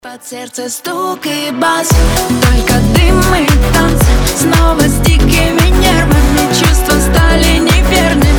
Под сердце стук и бас, только дым и танцы. Снова с дикими нервами чувства стали неверны.